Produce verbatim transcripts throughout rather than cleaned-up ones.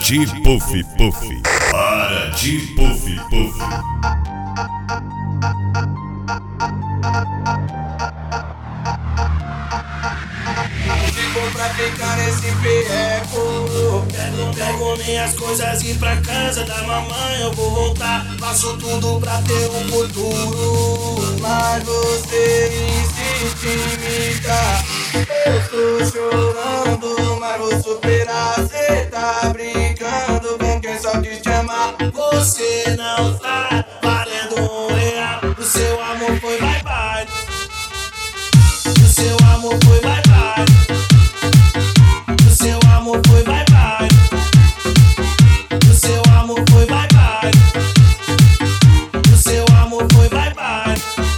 de puff puff. Para de puff puff. Ficou pra ficar nesse perreco. Pego, pego minhas coisas e ir pra casa da mamãe. Eu vou voltar, faço tudo pra ter um futuro. Mas você insiste em me dar. Eu tô chorando, mas vou superar. Cê tá brincando com quem só quis te amar. Você não tá valendo um real. O seu amor foi bye bye. O seu amor foi bye bye. O seu amor foi bye bye. O seu amor foi bye bye. O seu amor foi bye bye.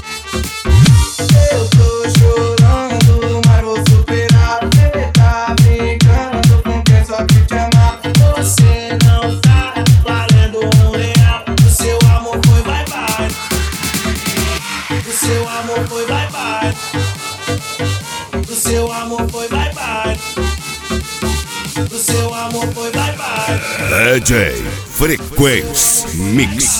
Eu tô chorando, mas vou superar. Cê tá brincando com quem só quis te amar. Você não tá valendo um real. O seu amor foi bye bye. O seu amor foi bye bye. O seu amor foi bye bye. O seu amor foi bye bye. D J Frequência Mix.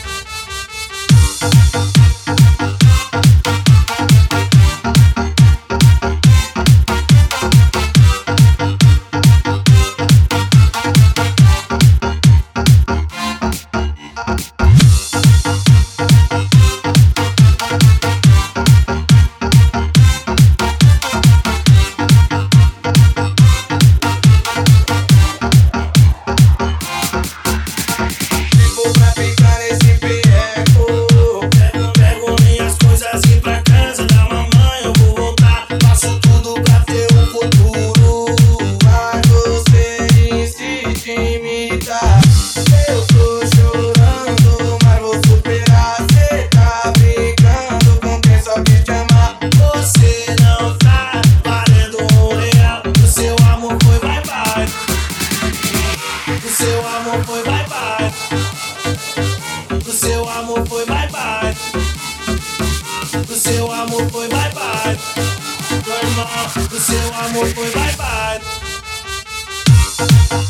O seu amor foi bye bye. O seu amor foi bye bye.